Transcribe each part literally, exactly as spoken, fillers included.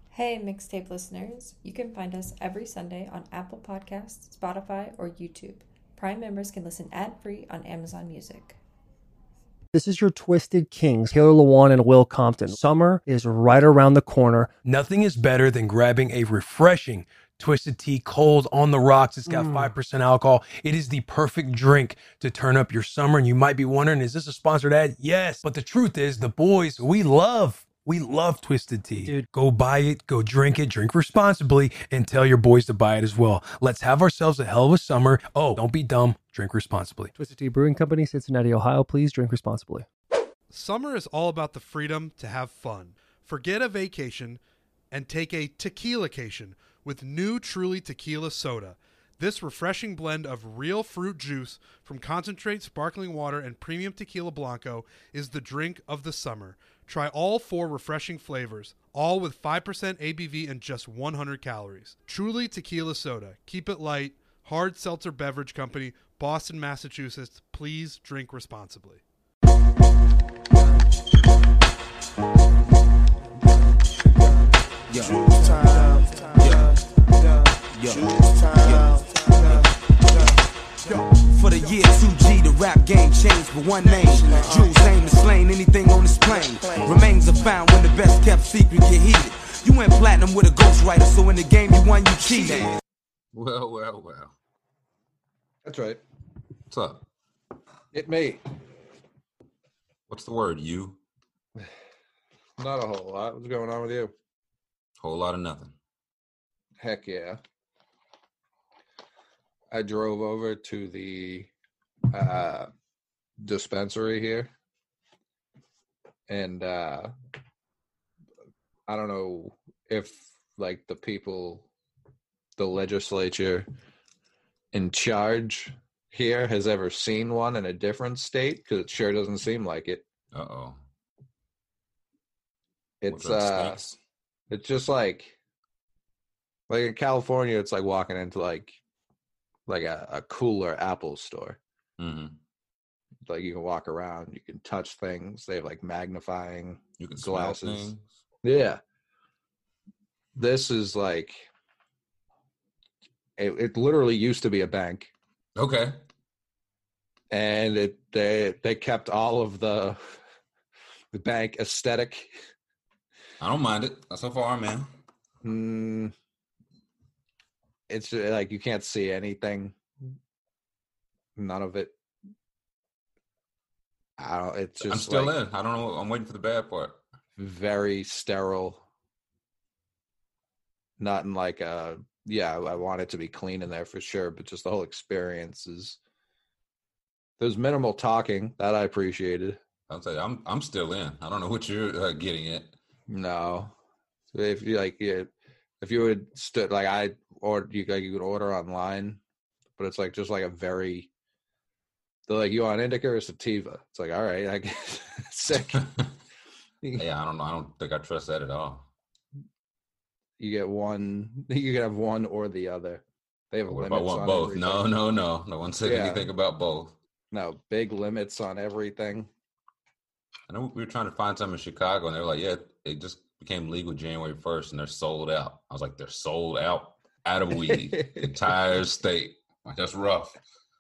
Hey, mixtape listeners. You can find us every Sunday on Apple Podcasts, Spotify, or YouTube. Prime members can listen ad-free on Amazon Music. This is your Twisted Kings, Taylor Lewan and Will Compton. Summer is right around the corner. Nothing is better than grabbing a refreshing Twisted Tea cold on the rocks. It's got Mm. five percent alcohol. It is the perfect drink to turn up your summer. And you might be wondering, is this a sponsored ad? Yes. But the truth is, the boys, we love, we love Twisted Tea. Dude. Go buy it, go drink it, drink responsibly, and tell your boys to buy it as well. Let's have ourselves a hell of a summer. Oh, don't be dumb. Drink responsibly. Twisted Tea Brewing Company, Cincinnati, Ohio. Please drink responsibly. Summer is all about the freedom to have fun. Forget a vacation and take a tequila-cation with new Truly Tequila Soda. This refreshing blend of real fruit juice from concentrate, sparkling water, and premium tequila blanco is the drink of the summer. Try all four refreshing flavors, all with five percent A B V and just one hundred calories. Truly Tequila Soda. Keep it light. Hard Seltzer Beverage Company, Boston, Massachusetts. Please drink responsibly. Yo, time, yeah, yo, yo, yo. For the year two G, the rap game changed with one name. Jules' name is slain, anything on this plane remains are found when the best kept secret get heated. You went platinum with a ghostwriter, so in the game you won, you cheated. Well, well, well. That's right. What's up? It may. What's the word? You? Not a whole lot. What's going on with you? Whole lot of nothing. Heck yeah. I drove over to the uh, dispensary here. And uh, I don't know if, like, the people, the legislature in charge here has ever seen one in a different state, because it sure doesn't seem like it. Uh-oh. It's What drugs uh stinks? it's just like like in California, it's like walking into like like a, a cooler Apple store. Mm-hmm. Like you can walk around, you can touch things. They have like magnifying You can smell glasses. things. Yeah. This is like it, it literally used to be a bank, Okay. and it they they kept all of the the bank aesthetic. I don't mind it. So far, man. Mm, it's uh, like you can't see anything. None of it. I don't. It's just I'm still like in. I don't know. I'm waiting for the bad part. very sterile. Not in like a yeah. I want it to be clean in there for sure, but just the whole experience is. There's minimal talking that I appreciated. I'll tell you, I'm I'm still in. I don't know what you're uh, getting at. No, so if you like, yeah, if you would stood like I or you like you could order online, but it's like just like a very. They're like, you want indica or sativa? It's like, all right, I guess. Sick. Yeah, I don't know. I don't think I trust that at all. You get one. You can have one or the other. They have What if limits I want on both? everything. No, no, no. No one said Yeah. anything about both. No, big limits on everything. I know we were trying to find some in Chicago, and they were like, yeah, it just became legal January first, and they're sold out. I was like, they're sold out, out of weed, the entire state. Like, that's rough.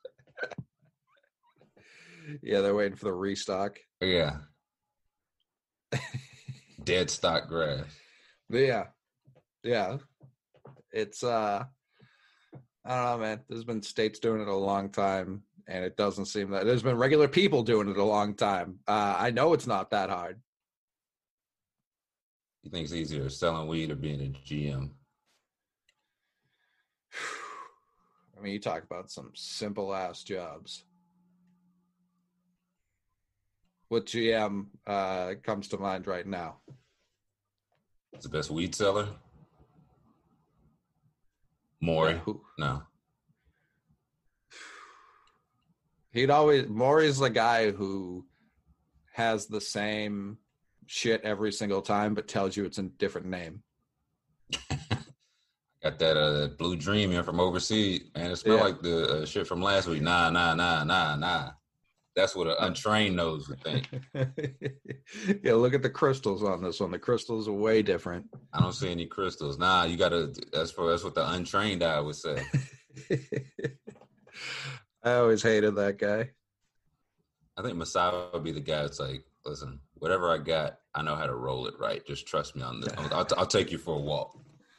Yeah, they're waiting for the restock. Yeah. Dead stock grass. But yeah, yeah. It's uh, I don't know, man. There's been states doing it a long time, and it doesn't seem that there's been regular people doing it a long time. Uh, I know it's not that hard. You think it's easier selling weed or being a G M? I mean, you talk about some simple ass jobs. What G M uh, comes to mind right now? It's the best weed seller? Maury? Yeah, who- No. He'd always Maury's the guy who has the same shit every single time, but tells you it's a different name. Got that uh, blue dream in from overseas, and it smelled Yeah. like the uh, shit from last week. Nah, nah, nah, nah, nah. That's what an untrained nose would think. Yeah, look at the crystals on this one. The crystals are way different. I don't see any crystals. Nah, you gotta. That's for that's what the untrained eye would say. I always hated that guy. I think Masai would be the guy that's like, listen, whatever I got, I know how to roll it right. Just trust me on this. I'll, I'll, I'll take you for a walk.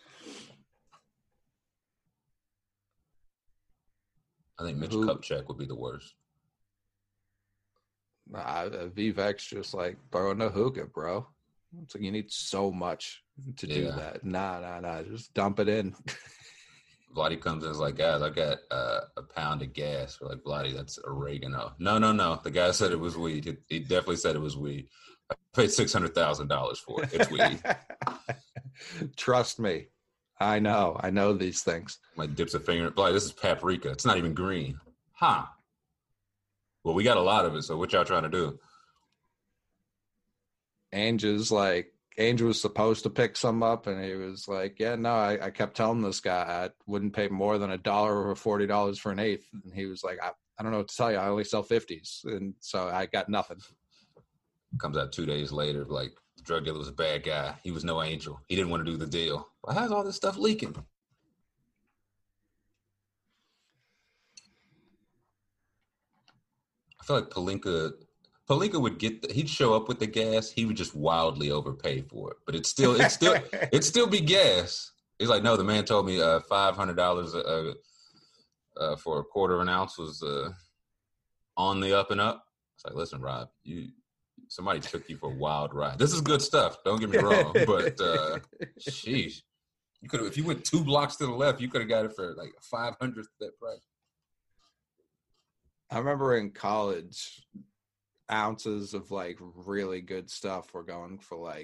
I think Mitch Who? Kupchak would be the worst. Nah, Vivek's just like burning a hookah, bro. It's like you need so much to do Yeah. that. Nah, nah, nah. Just dump it in. Vladdy comes in and is like, guys, I got uh, a pound of gas. We're like, Vladdy, that's oregano. No, no, no. The guy said it was weed. He, he definitely said it was weed. I paid six hundred thousand dollars for it. It's weed. Trust me. I know. I know these things. Like dips a finger. Like, this is paprika. It's not even green. Huh. Well, we got a lot of it. So what y'all trying to do? Angel's like, Angel was supposed to pick some up, and he was like, yeah, no, I, I kept telling this guy I wouldn't pay more than a dollar or forty dollars for an eighth. And he was like, I, I don't know what to tell you. I only sell fifties. And so I got nothing. Comes out two days later, like, the drug dealer was a bad guy. He was no angel. He didn't want to do the deal. Well, how's all this stuff leaking? I feel like Palinka, Palinka would get, the, he'd show up with the gas. He would just wildly overpay for it, but it's still, it's still, it'd still be gas. He's like, no, the man told me uh, five hundred dollars uh, uh, for a quarter of an ounce was uh, on the up and up. It's like, listen, Rob, you, somebody took you for a wild ride. This is good stuff. Don't get me wrong, but uh, sheesh, you could have, if you went two blocks to the left, you could have got it for like five hundredth that price. I remember in college, ounces of like really good stuff were going for like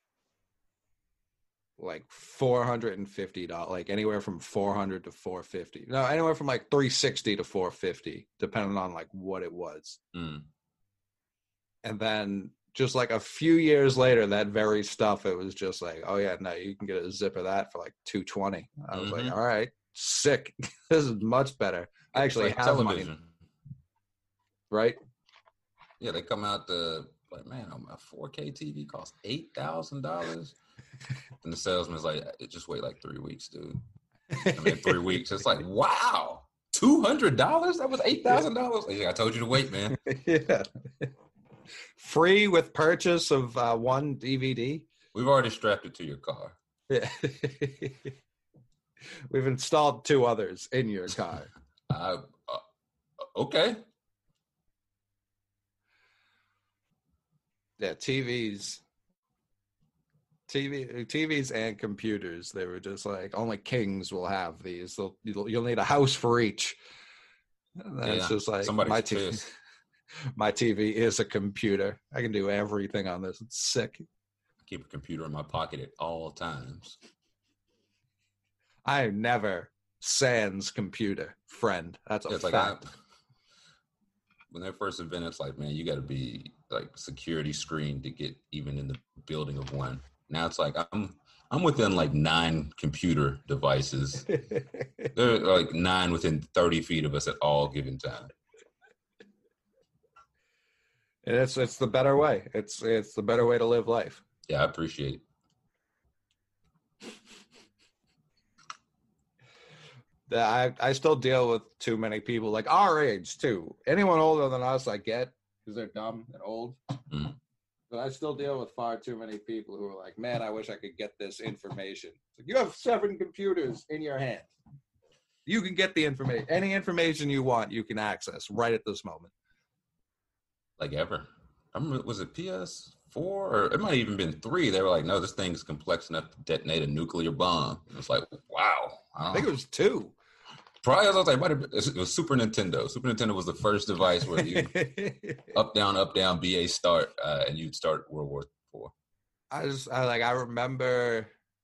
like four hundred and fifty dollars, like anywhere from four hundred to four fifty. No, anywhere from like three sixty to four fifty, depending on like what it was. Mm. And then just like a few years later, that very stuff, it was just like, oh yeah, no, you can get a zip of that for like two twenty. I was Mhm. like, all right, sick. This is much better. I actually Like have television. money, right? Yeah, they come out the like, man, a four K T V costs eight thousand dollars, and the salesman's like, just wait like three weeks, dude. I mean, three weeks. It's like, wow, two hundred dollars? That was eight thousand dollars. Yeah, I told you to wait, man. Yeah. Free with purchase of uh, one D V D. We've already strapped it to your car. Yeah. We've installed two others in your car. Uh, uh, okay. Yeah, T Vs. T V, T Vs and computers. They were just like, only kings will have these. They'll, you'll, you'll need a house for each. And then it's Yeah, just like, somebody's my T V, pissed. my T V is a computer. I can do everything on this. It's sick. I keep a computer in my pocket at all times. I never sans computer friend. That's a It's like I, fact. when they first invented, it's like, man, you got to be like security screened to get even in the building of one. Now it's like I'm I'm within like nine computer devices. There are like nine within thirty feet of us at all given time. And it's it's the better way. It's it's the better way to live life. Yeah, I appreciate it. The- I I still deal with too many people like our age too. Anyone older than us, I get because they're dumb and old. Mm. But I still deal with far too many people who are like, "Man, I wish I could get this information." It's like, you have seven computers in your hand. You can get the information. Any information you want, you can access right at this moment. Like ever. I remember, was it P S four or it might have even been three? They were like, no, this thing is complex enough to detonate a nuclear bomb. It was like, wow. I think it was two. Probably, I was like, it might have been, it was Super Nintendo. Super Nintendo was the first device where you up, down, up, down, B A start, uh, and you'd start World War Four. I just I like I remember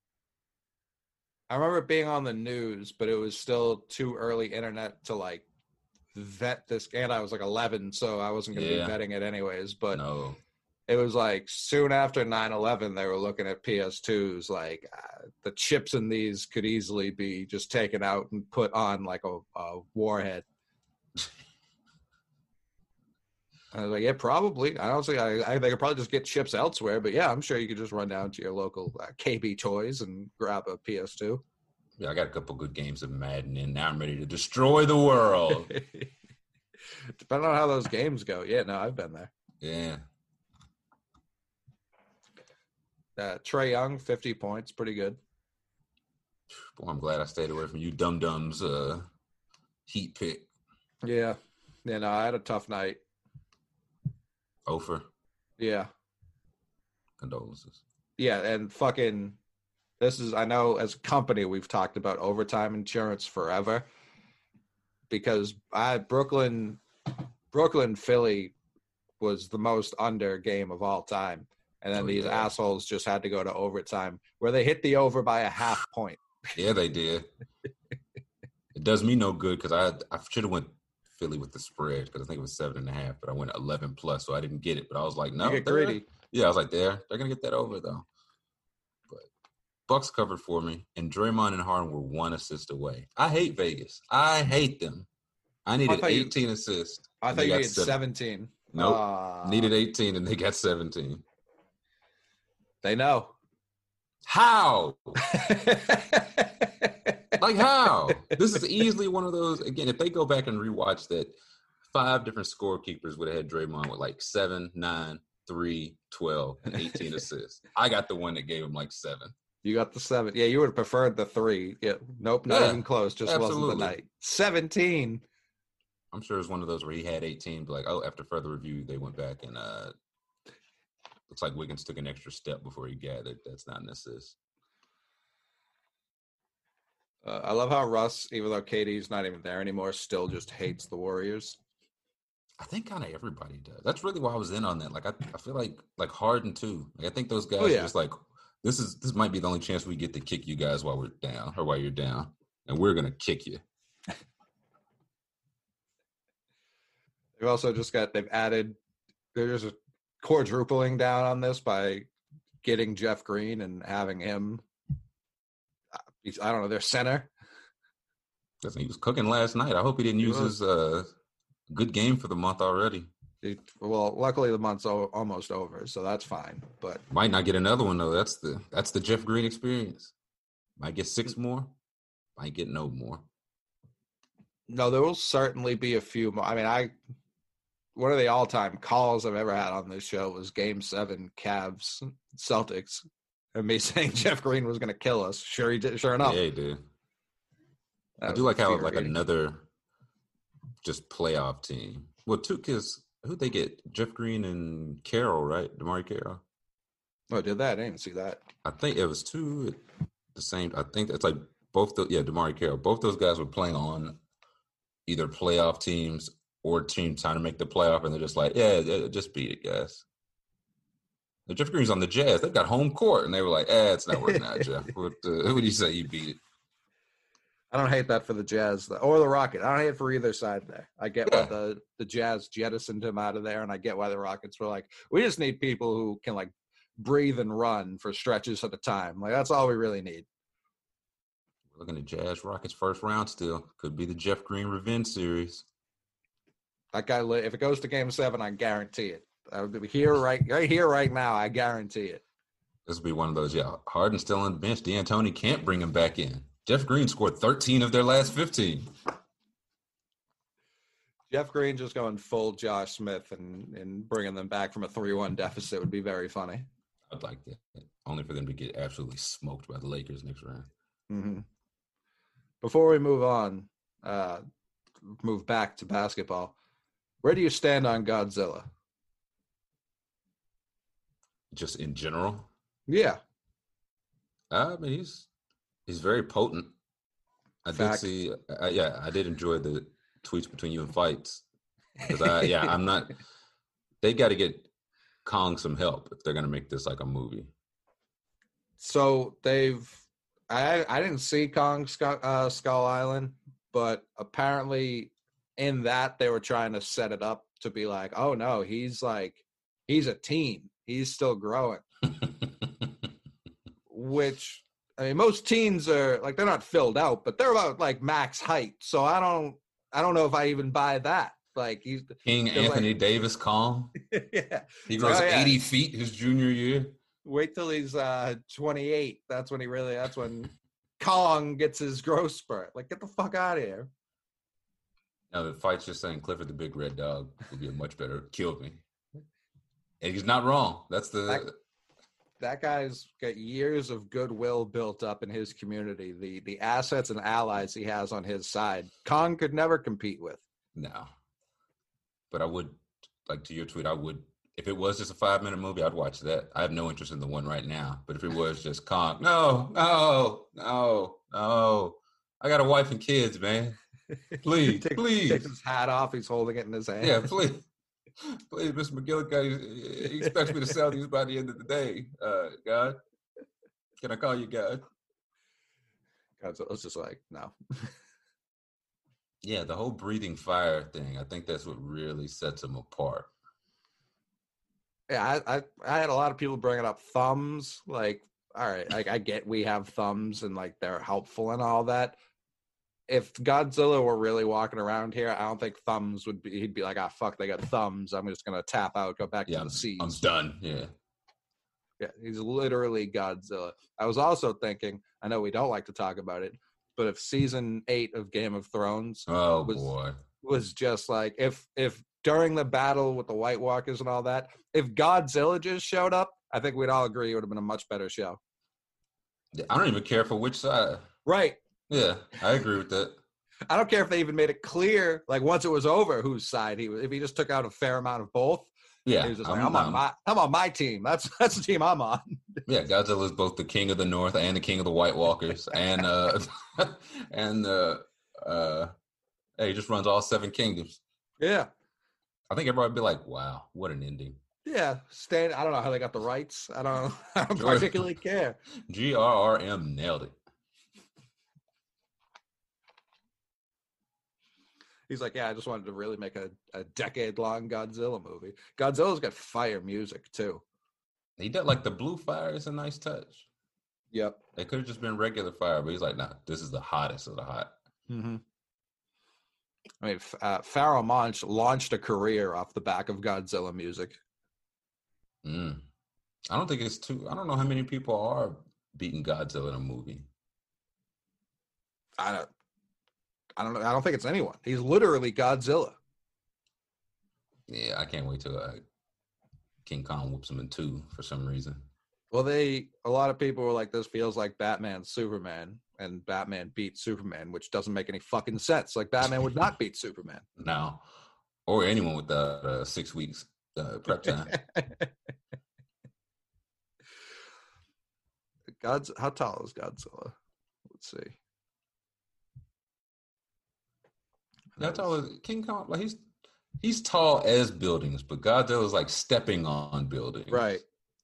I remember it being on the news, but it was still too early internet to like vet this, and I was like eleven, so I wasn't gonna Yeah. be vetting it anyways. But No. it was like soon after nine eleven, they were looking at P S twos, like uh, the chips in these could easily be just taken out and put on like a, a warhead. I was like, yeah, probably. I don't think I, I they could probably just get chips elsewhere, but yeah, I'm sure you could just run down to your local uh, K B Toys and grab a P S two. Yeah, I got a couple good games of Madden, and now I'm ready to destroy the world. Depending on how those games go. Yeah, no, I've been there. Yeah. Uh, Trae Young, fifty points, pretty good. Boy, I'm glad I stayed away from you dum-dums uh, heat pick. Yeah. Yeah, no, I had a tough night. Ofer. Yeah. Condolences. Yeah, and fucking this is, I know as a company we've talked about overtime insurance forever because I Brooklyn Brooklyn Philly was the most under game of all time. And then Oh, these yeah. assholes just had to go to overtime where they hit the over by a half point. Yeah, they did. It does me no good because I I should have went Philly with the spread because I think it was seven and a half, but I went eleven plus, so I didn't get it. But I was like, no, You get they're- greedy. Yeah, I was like, they're they're gonna get that over though. But Bucks covered for me, and Draymond and Harden were one assist away. I hate Vegas. I hate them. I needed thought you- eighteen assists. I and thought they you got needed seven. seventeen. Nope. Ah, Needed eighteen, and they got seventeen. They know. How? Like how? This is easily one of those. Again, if they go back and rewatch that, five different scorekeepers would have had Draymond with like seven, nine, three, twelve, and eighteen assists. I got the one that gave him like seven. You got the seven. Yeah, you would have preferred the three. Yeah, nope, not Yeah, even close. Just wasn't absolutely. the night. seventeen. I'm sure it's one of those where he had eighteen, but like, oh, after further review, they went back and uh looks like Wiggins took an extra step before he gathered. That's not an assist. Uh, I love how Russ, even though K D's not even there anymore, still just hates the Warriors. I think kind of everybody does. That's really why I was in on that. Like, I, I feel like like Harden too. Like, I think those guys Oh, yeah. are just like, this is this might be the only chance we get to kick you guys while we're down or while you're down, and we're gonna kick you. They've also just got, they've added, there's a quadrupling down on this by getting Jeff Green and having him, uh, he's, I don't know, their center. Listen, he was cooking last night. I hope he didn't He use was. his uh, good game for the month already. It, well, luckily the month's o- almost over, so that's fine. But Might not get another one though. That's the that's the Jeff Green experience. Might get six more. Might get no more. no, there will certainly be a few more. I mean, I, one of the all-time calls I've ever had on this show was Game Seven, Cavs Celtics, and me saying Jeff Green was going to kill us. Sure, he did. Sure enough, Yeah, he did. That I was do like how like infuriating. another just playoff team. Well, two kids. Who'd they get? Jeff Green and Carroll, right? DeMar Carroll. Oh, did that? I didn't see that. I think it was two at the same. I think it's like both. The, yeah, DeMar Carroll. Both those guys were playing on either playoff teams or teams trying to make the playoff, and they're just like, yeah, yeah just beat it, guys. Now, Jeff Green's on the Jazz. They've got home court, and they were like, eh, it's not working out, Jeff. What, uh, who would you say you beat it? I don't hate that for the Jazz though, or the Rockets. I don't hate it for either side there. I get Yeah. why the, the Jazz jettisoned him out of there, and I get why the Rockets were like, we just need people who can like breathe and run for stretches at a time. Like that's all we really need. We're looking at Jazz Rockets first round still. Could be the Jeff Green revenge series. That guy, li- if it goes to Game Seven, I guarantee it. I would be here right, right here, right now. I guarantee it. This will be one of those. Yeah, Harden's still on the bench. D'Antoni can't bring him back in. Jeff Green scored thirteen of their last fifteen. Jeff Green just going full Josh Smith and, and bringing them back from a three one deficit would be very funny. I'd like that. Only for them to get absolutely smoked by the Lakers next round. Mm-hmm. Before we move on, uh, move back to basketball, where do you stand on Godzilla? Just in general, Yeah. I mean, he's he's very potent. I Fact. did see, uh, yeah, I did enjoy the tweets between you and fights because I, yeah, I'm not. They got to get Kong some help if they're gonna make this like a movie. So they've, I I didn't see Kong Skull, uh, Skull Island, but apparently in that they were trying to set it up to be like, oh no, he's like, he's a teen, he's still growing. Which, I mean, most teens are like, they're not filled out, but they're about like max height. So I don't, I don't know if I even buy that. Like he's King Anthony like, Davis Kong. Yeah, he grows oh, yeah. eighty feet his junior year. Wait till he's uh, twenty-eight. That's when he really. That's when Kong gets his growth spurt. Like, get the fuck out of here. No, the fight's just saying Clifford the Big Red Dog would be a much better kill me. And he's not wrong. That's the. That, that guy's got years of goodwill built up in his community. The the assets and allies he has on his side, Kong could never compete with. No. But I would, like to your tweet, I would. If it was just a five-minute movie, I'd watch that. I have no interest in the one right now. But if it was just Kong, no, no, no, no. I got a wife and kids, man. Please, Take, please. Takes his hat off. He's holding it in his hand. Yeah, please. Please, Mister McGillicuddy, he expects me to sell these by the end of the day, uh, God. Can I call you God? God, so it's just like, no. Yeah, the whole breathing fire thing, I think that's what really sets him apart. Yeah, I, I I had a lot of people bringing up thumbs. Like, all right, like I get we have thumbs and like they're helpful and all that. If Godzilla were really walking around here, I don't think thumbs would be. He'd be like, "Ah, fuck, they got thumbs. I'm just gonna tap out, go back yeah, to the seas. I'm done." Yeah, yeah, he's literally Godzilla. I was also thinking, I know we don't like to talk about it, but if season eight of Game of Thrones, oh was, boy, was just like if if. during the battle with the White Walkers and all that, if Godzilla just showed up, I think we'd all agree it would have been a much better show. I don't even care for which side. Right. Yeah, I agree with that. I don't care if they even made it clear, like once it was over, whose side he was. If he just took out a fair amount of both, yeah, he was just like, I'm, I'm on my, I'm on my team. That's that's the team I'm on. Yeah, Godzilla is both the king of the North and the king of the White Walkers, and uh, and uh, uh, hey, he just runs all seven kingdoms. Yeah. I think everybody would be like, wow, what an ending. Yeah, Stan, I don't know how they got the rights. I don't, I don't particularly care. G R R M nailed it. He's like, yeah, I just wanted to really make a, a decade-long Godzilla movie. Godzilla's got fire music, too. He did, like, the blue fire is a nice touch. Yep. It could have just been regular fire, but he's like, nah, this is the hottest of the hot. Mm-hmm. I mean, uh, Pharaoh Monch launched a career off the back of Godzilla music. Mm. I don't think it's too. I don't know how many people are beating Godzilla in a movie. I don't. I don't know. I don't think it's anyone. He's literally Godzilla. Yeah, I can't wait till uh, King Kong whoops him in two for some reason. Well, they a lot of people were like, "This feels like Batman, Superman." And Batman beat Superman, which doesn't make any fucking sense. Like, Batman would not beat Superman. No. Or anyone with uh, uh, six weeks uh, prep time. God's how tall is Godzilla? Let's see. How tall is King Kong? Like he's he's tall as buildings, but Godzilla's like stepping on buildings. Right.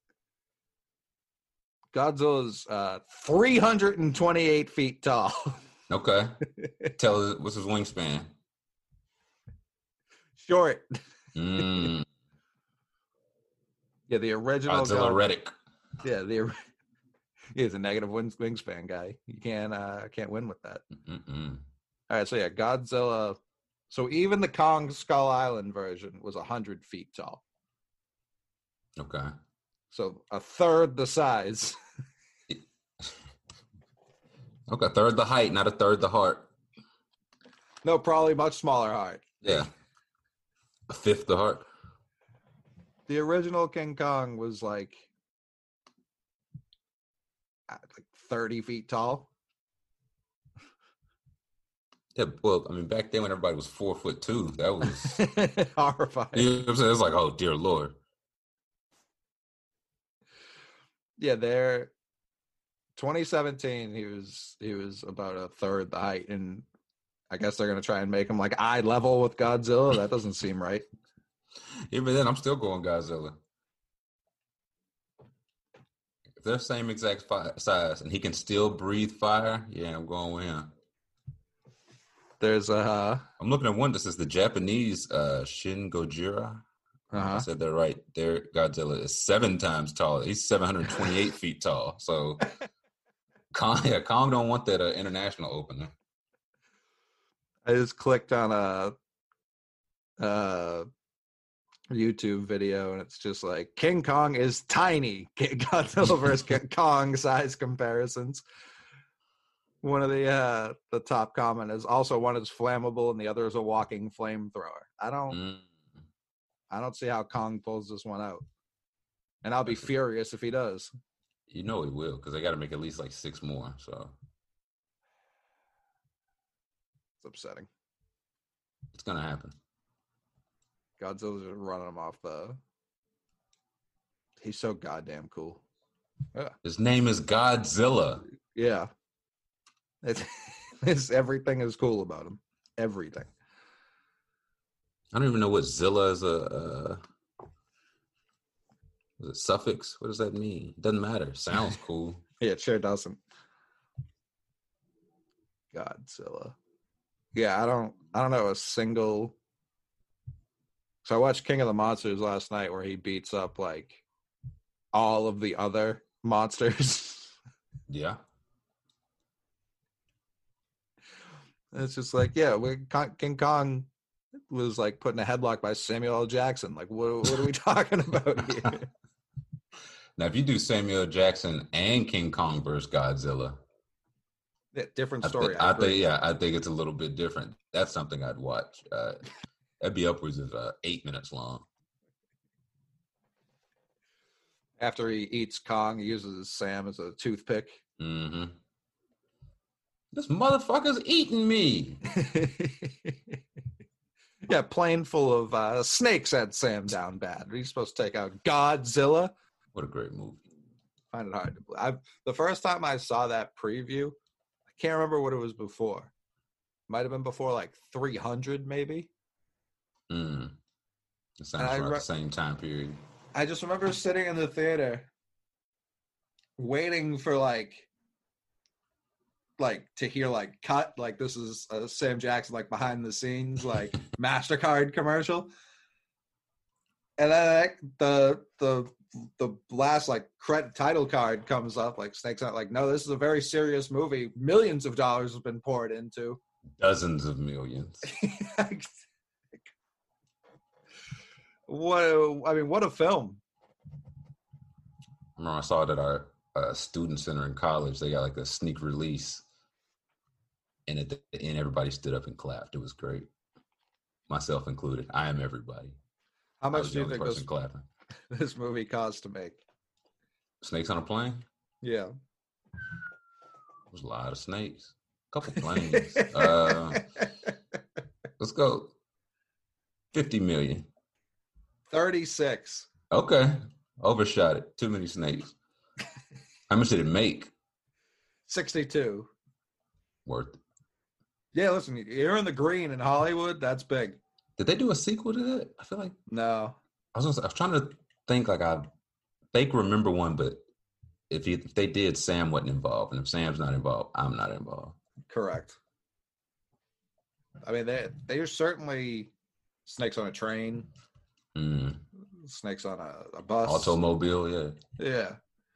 Godzilla's uh, three hundred twenty-eight feet tall. Okay. Tell us, what's his wingspan? Short. Mm. Yeah, the original Godzilla God- Reddick. Yeah, the he's a negative wing- wingspan guy. You can't uh, can't win with that. Mm-mm. All right, so yeah, Godzilla. So even the Kong Skull Island version was one hundred feet tall. Okay. So a third the size. Okay, a third the height, not a third the heart. No, probably much smaller heart. Yeah. A fifth the heart. The original King Kong was like, like thirty feet tall. Yeah, well, I mean, back then when everybody was four foot two, that was horrifying. You know what I'm saying? It was like, oh, dear Lord. Yeah, they're twenty seventeen. He was he was about a third the height, and I guess they're gonna try and make him like eye level with Godzilla. That doesn't seem right. Even then, I'm still going Godzilla. If they're same exact fi- size and he can still breathe fire, yeah, I'm going with him. There's a. Uh, I'm looking at one that says the Japanese uh, Shin Gojira. Uh-huh. I said that right. Their Godzilla is seven times taller. He's seven hundred twenty-eight feet tall. So Kong, yeah, Kong don't want that uh, international opener. I just clicked on a uh, YouTube video, and it's just like King Kong is tiny. Godzilla versus King Kong size comparisons. One of the uh, the top comment is also one is flammable and the other is a walking flamethrower. I don't Mm. I don't see how Kong pulls this one out, and I'll be furious if he does. You know he will, because they got to make at least like six more. So It's upsetting. it's gonna happen. Godzilla's just running him off the. He's so goddamn cool. Yeah, His name is Godzilla. yeah. It's, it's everything is cool about him. Everything. I don't even know what Zilla is a. Uh, is it suffix? What does that mean? It doesn't matter. Sounds cool. Yeah, it sure doesn't. Godzilla. Yeah, I don't. I don't know a single. So I watched King of the Monsters last night, where he beats up like all of the other monsters. Yeah. It's just like, yeah, we, King Kong was like put in a headlock by Samuel L. Jackson. Like, what, what are we talking about here? Now, if you do Samuel Jackson and King Kong versus Godzilla, Yeah, different I, story. thi- I I think, agree. yeah, I think it's a little bit different. That's something I'd watch. Uh, that'd be upwards of uh, eight minutes long. After he eats Kong, he uses Sam as a toothpick. Mm-hmm. This motherfucker's eating me. Yeah, plane full of uh, snakes had Sam down bad. He's supposed to take out Godzilla. What a great movie. Find it hard to believe. I've, the first time I saw that preview, I can't remember what it was before. Might have been before like three hundred, maybe. Mm. It sounds And I around re- the same time period. I just remember sitting in the theater waiting for like like to hear like cut, like this is uh, Sam Jackson like behind the scenes like MasterCard commercial. And then like, the the the last like credit title card comes up, like Snake's not like, no, this is a very serious movie. Millions of dollars have been poured into. Dozens of millions. What a, I mean, what a film. I remember I saw it at our uh, student center in college. They got like a sneak release. And at the end, everybody stood up and clapped. It was great. Myself included. I am everybody. How I much was do the you only think person this, clapping. this movie cost to make? Snakes on a plane? Yeah. There's a lot of snakes. A couple planes. uh, let's go. fifty million. thirty-six. Okay. Overshot it. Too many snakes. How much did it make? sixty-two. Worth it. Yeah, listen, you're in the green in Hollywood. That's big. Did they do a sequel to that? I feel like No. I was, gonna say, I was trying to think like I think remember one, but if, you, if they did, Sam wasn't involved, and if Sam's not involved, I'm not involved. Correct. I mean, they they are certainly snakes on a train, Mm. snakes on a, a bus. Automobile, yeah. Yeah.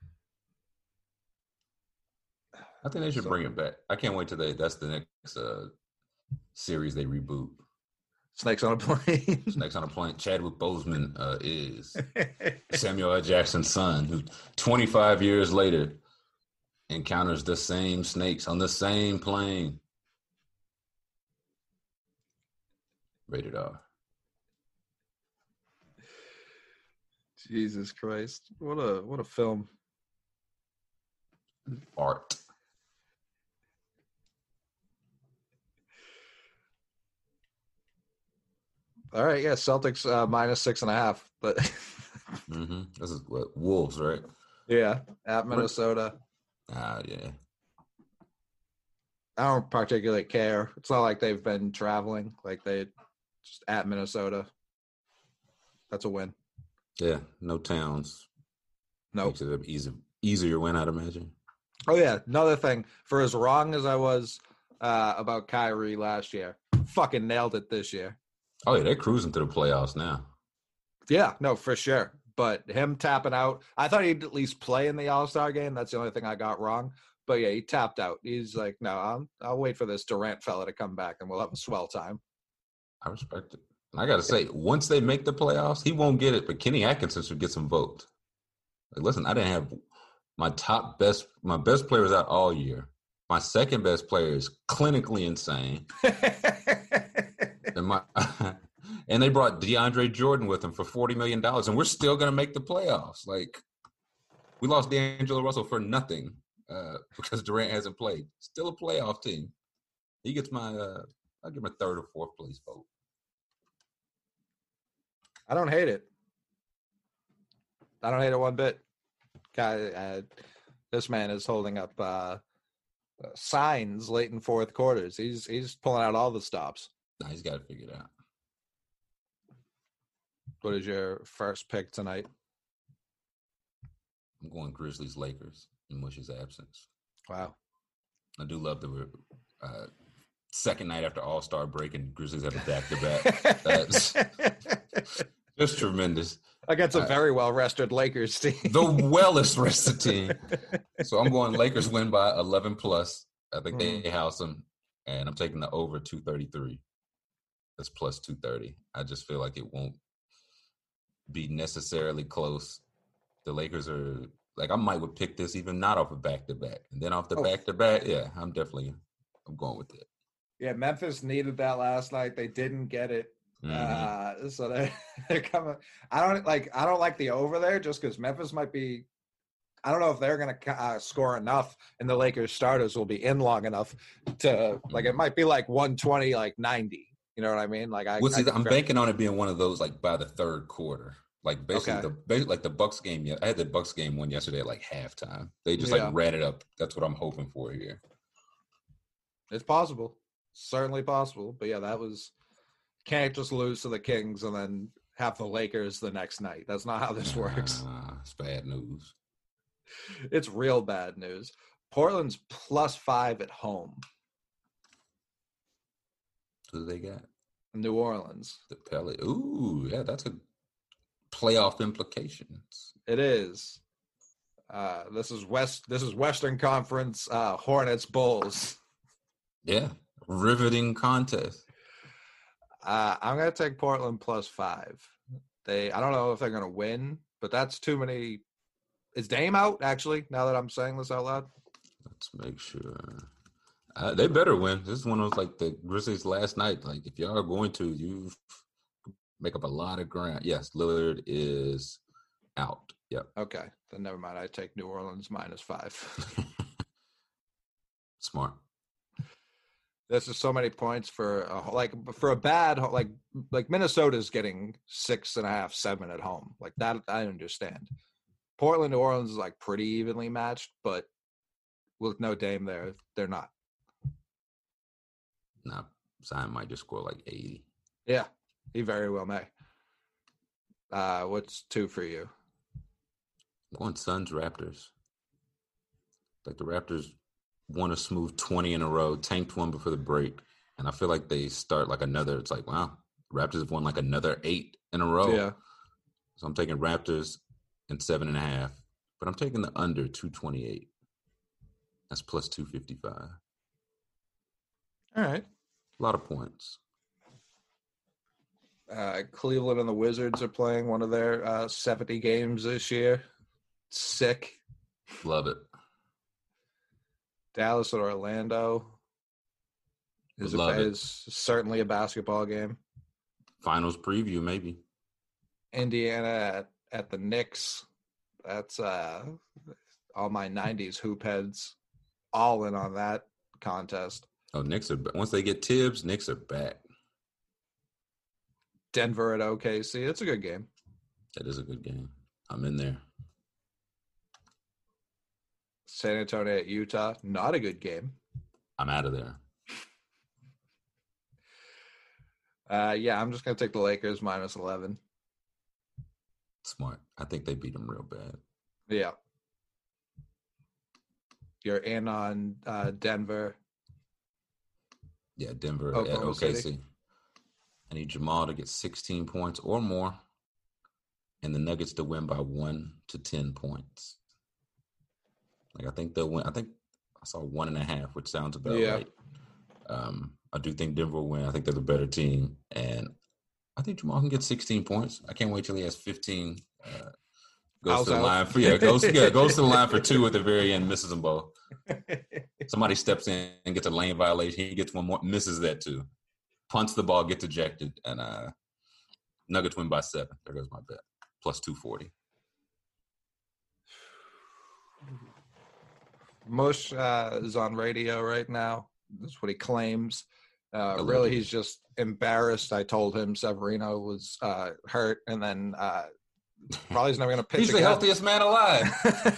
I think they should So- bring it back. I can't wait till they. That's the next uh, series they reboot. Snakes on a plane. Snakes on a Plane. Chadwick Boseman uh, is Samuel L. Jackson's son, who twenty-five years later encounters the same snakes on the same plane. Rated R. Jesus Christ. What a what a film. Art. All right, yeah, Celtics uh, minus six and a half, but Mm-hmm. This is what Wolves, right? yeah, at Minnesota. Ah, yeah. I don't particularly care. It's not like they've been traveling. Like they just at Minnesota. That's a win. Yeah, no towns. Nope. Makes it an easy, easier win, I'd imagine. Oh yeah, another thing. For as wrong as I was uh, about Kyrie last year, fucking nailed it this year. Oh yeah, they're cruising to the playoffs now. Yeah, no, for sure. But him tapping out, I thought he'd at least play in the All-Star game. That's the only thing I got wrong. But yeah, he tapped out. He's like, no, I'll, I'll wait for this Durant fella to come back and we'll have a swell time. I respect it. And I got to say, once they make the playoffs, he won't get it, but Kenny Atkinson should get some votes. Like, listen, I didn't have my top best, my best player was out all year. My second best player is clinically insane. and my and they brought DeAndre Jordan with them for forty million dollars, and we're still going to make the playoffs. Like, we lost D'Angelo Russell for nothing uh, because Durant hasn't played. Still a playoff team. He gets my, uh, I'll give him a third or fourth place vote. I don't hate it. I don't hate it one bit. Guy, uh, this man is holding up uh, uh, signs late in fourth quarters. He's he's pulling out all the stops. Nah, he's got to figure it out. What is your first pick tonight? I'm going Grizzlies Lakers in Mush's absence. Wow. I do love the uh, second night after All-Star break and Grizzlies have a back-to-back. That's just tremendous. Against a Uh, very well-rested Lakers team. The wellest rested team. So I'm going Lakers win by eleven plus. I think they Mm. house them, and I'm taking the over two thirty-three. That's plus two thirty. I just feel like it won't be necessarily close. The Lakers are like, I might would pick this even not off a back to back, and then off the Oh. back to back. Yeah, I'm definitely I'm going with it. Yeah, Memphis needed that last night. They didn't get it. Mhm. Uh, so they're, they're coming. I don't like. I don't like the over there just because Memphis might be. I don't know if they're going to uh, score enough, and the Lakers starters will be in long enough to like. It might be like one twenty, like ninety. You know what I mean? Like I. Well, see, I I'm banking on it being one of those like by the third quarter. Like basically Okay. the basically, like the Bucks game. Yeah, I had the Bucks game one yesterday at like halftime. They just Yeah. like ran it up. That's what I'm hoping for here. It's possible, certainly possible. But yeah, that was can't just lose to the Kings and then have the Lakers the next night. That's not how this works. Nah, it's bad news. It's real bad news. Portland's plus five at home. Who do they got? New Orleans. The Pelly. Ooh, yeah, that's a playoff implications. It is. Uh, this is West. This is Western Conference uh, Hornets Bulls. Yeah, riveting contest. Uh, I'm gonna take Portland plus five. They. I don't know if they're gonna win, but that's too many. Is Dame out? Actually, now that I'm saying this out loud. Let's make sure. Uh, they better win. This is one of those like the Grizzlies last night. Like if y'all are going to, you make up a lot of ground. Yes, Lillard is out. Yep. Okay, then never mind. I take New Orleans minus five. Smart. This is so many points for a, like for a bad like like Minnesota's getting six and a half, seven at home. Like that, I understand. Portland, New Orleans is like pretty evenly matched, but with no Dame there, they're not. Now, Zion might just score like eighty. Yeah, he very well may. Uh, what's two for you? I'm going Suns Raptors. Like the Raptors won a smooth twenty in a row, tanked one before the break, and I feel like they start like another. It's like, wow, Raptors have won like another eight in a row. Yeah. So I'm taking Raptors and seven and a half, but I'm taking the under two twenty-eight. That's plus two fifty-five. All right. A lot of points. Uh, Cleveland and the Wizards are playing one of their uh, seventy games this year. Sick. Love it. Dallas and Orlando is, a, Love it. is certainly a basketball game. Finals preview, maybe. Indiana at, at the Knicks. That's uh, all my nineties hoop heads all in on that contest. Oh, Knicks are once they get Tibbs, Knicks are back. Denver at O K C. It's a good game. That is a good game. I'm in there. San Antonio at Utah. Not a good game. I'm out of there. Uh, yeah, I'm just going to take the Lakers minus eleven. Smart. I think they beat them real bad. Yeah. You're in on uh, Denver. Yeah, Denver at Oklahoma O K C. City. I need Jamal to get sixteen points or more, and the Nuggets to win by one to ten points. Like I think they'll win. I think I saw one and a half, which sounds about Yeah. right. Um, I do think Denver will win. I think they're the better team, and I think Jamal can get sixteen points. I can't wait till he has fifteen. Uh, goes How's to the out? line for yeah, goes yeah, goes to the line for two at the very end, misses them both. Somebody steps in and gets a lane violation. He gets one more, misses that too. Punts the ball, gets ejected, and uh, Nuggets win by seven. There goes my bet. Plus two forty. Mush uh, is on radio right now. That's what he claims. Uh, little really, bit. he's just embarrassed. I told him Severino was uh, hurt, and then uh, probably he's never going to pitch He's the again. healthiest man alive.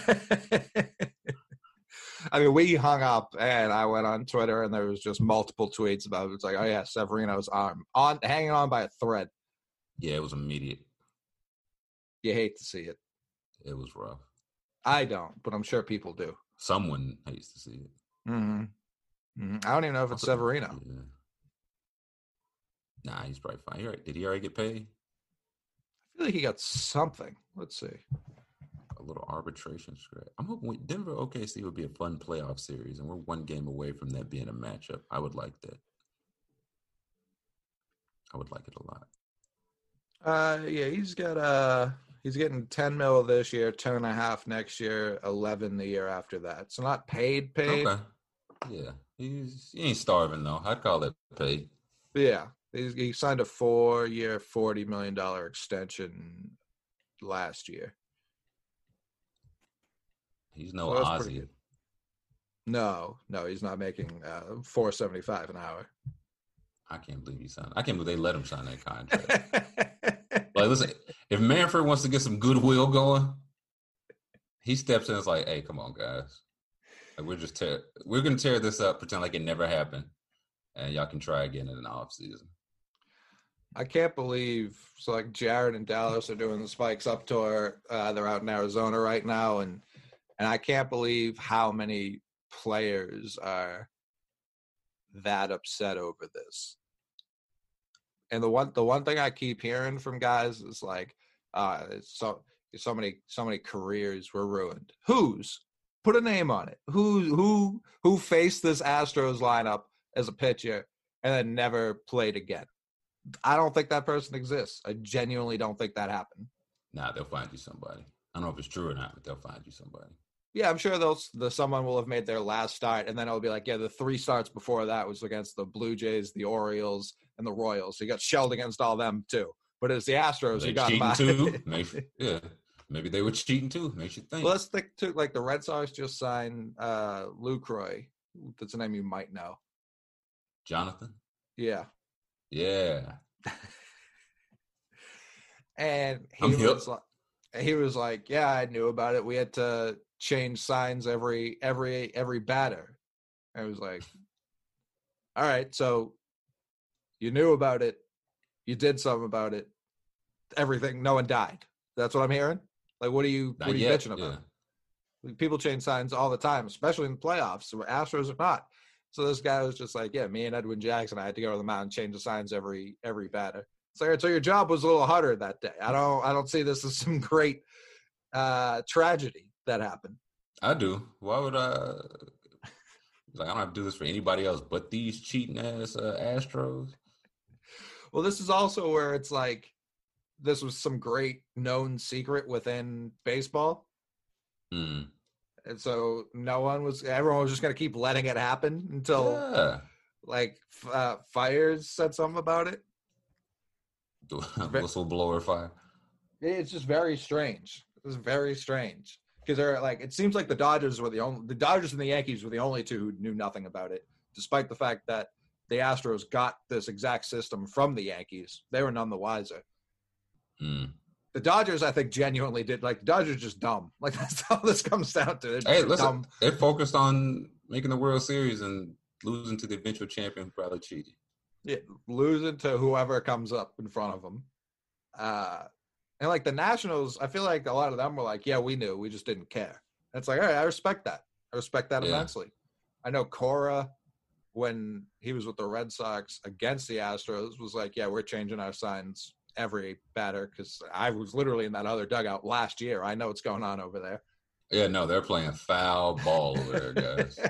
I mean, we hung up, and I went on Twitter, and there was just multiple tweets about it. It's like, oh yeah, Severino's arm on hanging on by a thread. Yeah, it was immediate. You hate to see it. It was rough. I don't, but I'm sure people do. Someone hates to see it. Mm-hmm. Mm-hmm. I don't even know if it's Severino. Yeah. Nah, he's probably fine. He already, did he already get paid? I feel like he got something. Let's see. A little arbitration scrap. I'm hoping we, Denver O K C would be a fun playoff series, and we're one game away from that being a matchup. I would like that. I would like it a lot. Uh, yeah, he's got uh, he's getting ten mil this year, ten and a half next year, eleven the year after that. So not paid, paid. Okay. Yeah, he's he ain't starving though. I'd call it paid. But yeah, he's, he signed a four-year, forty million dollar extension last year. He's no So that's pretty Ozzy. good. No, no, he's not making uh, four seventy five an hour. I can't believe he signed. I can't believe they let him sign that contract. Like, listen, if Manfred wants to get some goodwill going, he steps in and is like, "Hey, come on, guys. Like, we're just tear, we're gonna tear this up, pretend like it never happened, and y'all can try again in the off season." I can't believe so. Like Jared and Dallas are doing the Spikes Up tour. Uh, they're out in Arizona right now, and and I can't believe how many players are that upset over this. And the one the one thing I keep hearing from guys is like, uh, so so many so many careers were ruined. Whose? Put a name on it. Who who who faced this Astros lineup as a pitcher and then never played again? I don't think that person exists. I genuinely don't think that happened. Nah, they'll find you somebody. I don't know if it's true or not, but they'll find you somebody. Yeah, I'm sure those the someone will have made their last start, and then it'll be like, yeah, the three starts before that was against the Blue Jays, the Orioles, and the Royals. So you got shelled against all them too. But it's the Astros They who got cheating by. too. Maybe, yeah, maybe they were cheating too. Makes you think. Well, let's think to like the Red Sox just signed uh, Lucroy. That's a name you might know. Jonathan. Yeah, Yeah. and he I'm hip. was like, he was like, yeah, I knew about it. We had to change signs every every every batter. I was like, all right, so you knew about it, you did something about it, everything. No one died. That's what I'm hearing. Like, what are you Not what are you yet, bitching about? yeah. Like, people change signs all the time, especially in the playoffs, where Astros are not. So this guy was just like, yeah, me and Edwin Jackson, I had to go to the mound and change the signs every every batter. It's like, so your job was a little harder that day. I don't I don't see this as some great uh, tragedy that happened. I do. Why would I? Like, I don't have to do this for anybody else but these cheating ass uh, Astros. Well, this is also where it's like, this was some great known secret within baseball. Hmm. And so no one was, everyone was just going to keep letting it happen until Yeah. like uh, Fires said something about it. Whistleblower fire. It's just very strange. It's very strange because they're like, it seems like the Dodgers were the only, the Dodgers and the Yankees were the only two who knew nothing about it, despite the fact that the Astros got this exact system from the Yankees. They were none the wiser. Hmm. The Dodgers, I think, genuinely did. Like, the Dodgers are just dumb. Like, that's all this comes down to. They're Hey, just listen, dumb. they focused on making the World Series and losing to the eventual champion who probably cheated. Yeah, losing to whoever comes up in front of them. Uh, and, like, the Nationals, I feel like a lot of them were like, yeah, we knew. We just didn't care. And it's like, all right, I respect that. I respect that Yeah. immensely. I know Cora, when he was with the Red Sox against the Astros, was like, yeah, we're changing our signs every batter because I was literally in that other dugout last year. I know what's going on over there. Yeah, no, they're playing foul ball over there, guys.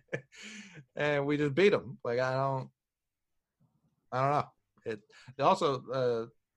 And we just beat them. Like, I don't, I don't know. It also, uh,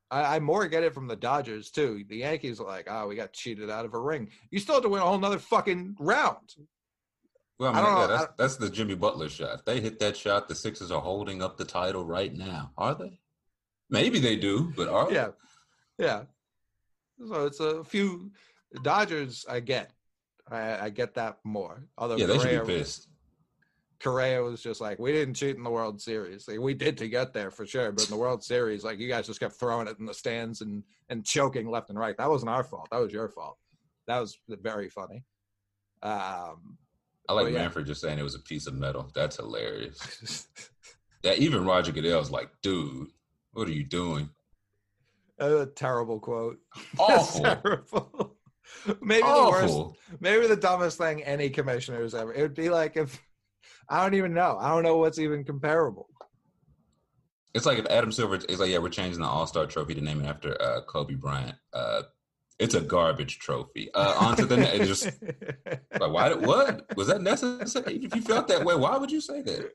I, I more get it from the Dodgers too. The Yankees are like, oh, we got cheated out of a ring. You still have to win a whole nother fucking round. Well, I mean, I don't yeah, know, that's I- that's the Jimmy Butler shot. If they hit that shot, the Sixers are holding up the title right now. Are they? Maybe they do, but are Yeah, yeah. So it's a few Dodgers. I get, I, I get that more. Although they? Yeah, they should Correa, be pissed. Correa was just like, we didn't cheat in the World Series. Like, we did to get there for sure, but in the World Series, like you guys just kept throwing it in the stands and and choking left and right. That wasn't our fault. That was your fault. That was very funny. Um, I like Well, yeah. Manfred just saying it was a piece of metal. That's hilarious. That even Roger Goodell's like, dude, what are you doing? a terrible quote. Awful. That's terrible. Maybe the worst. Awful. Maybe the dumbest thing any commissioner's ever. It would be like if I don't even know. I don't know what's even comparable. It's like if Adam Silver is like, yeah, we're changing the All Star trophy to name it after uh, Kobe Bryant. Uh, it's a garbage trophy. Uh, on to the next. It just like, why? Did, what was that necessary? If you felt that way, why would you say that?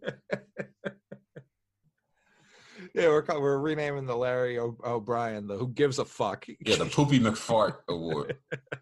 Yeah, we're call- we're renaming the Larry o- O'Brien the Who Gives a Fuck. Yeah, the Poopy McFart Award.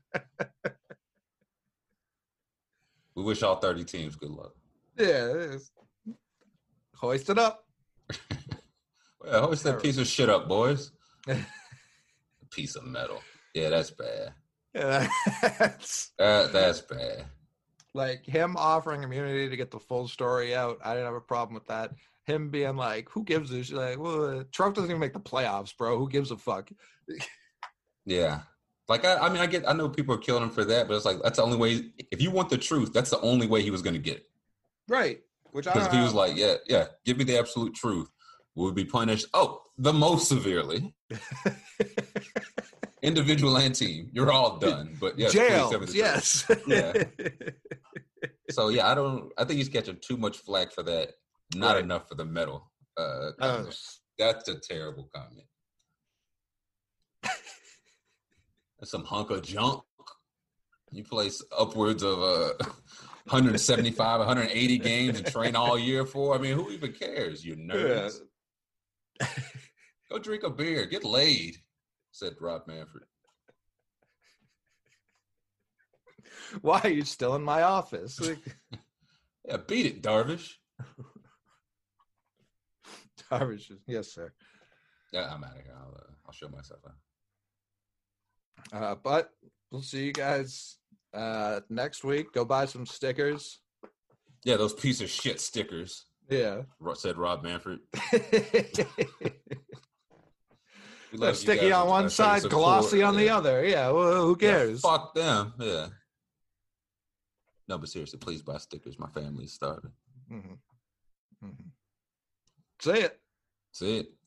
We wish all thirty teams good luck. Yeah, it is. Hoist it up. Well, hoist that piece of shit up, boys. A piece of metal. Yeah, that's bad. Yeah, that's That, that's bad. like him offering immunity to get the full story out. I didn't have a problem with that. Him being like, "Who gives a shit?" Like, well, Trump doesn't even make the playoffs, bro. Who gives a fuck? Yeah. Like, I, I mean, I get, I know people are killing him for that, but it's like, that's the only way. If you want the truth, that's the only way he was going to get it. Right. Which I Because if don't he was know. like, yeah, yeah, give me the absolute truth, we would be punished. Oh, the most severely. Individual and team. You're all done. But yeah, Jails, yes. Yeah. So, yeah, I don't, I think he's catching too much flack for that. Not Right. enough for the medal. Uh, Uh, comment. That's a terrible comment. That's some hunk of junk. You play s- upwards of uh, one seventy-five, one eighty games and train all year for. I mean, who even cares? You nerds. Go drink a beer. Get laid, said Rob Manfred. Why are you still in my office? Like, Yeah, beat it, Darvish. Darvish is- yes, sir. Yeah, I'm out of here. I'll, uh, I'll show myself out. Uh, but we'll see you guys uh, next week. Go buy some stickers. Yeah, those piece of shit stickers, Yeah. Ro- said Rob Manfred. We They're love you sticky guys on to, one uh, show side, support. glossy on the Yeah. other. Yeah, well, who Yeah, cares? fuck them. Yeah. No, but seriously, please buy stickers. My family's starving. Mm-hmm. Mm-hmm. See it. That's it.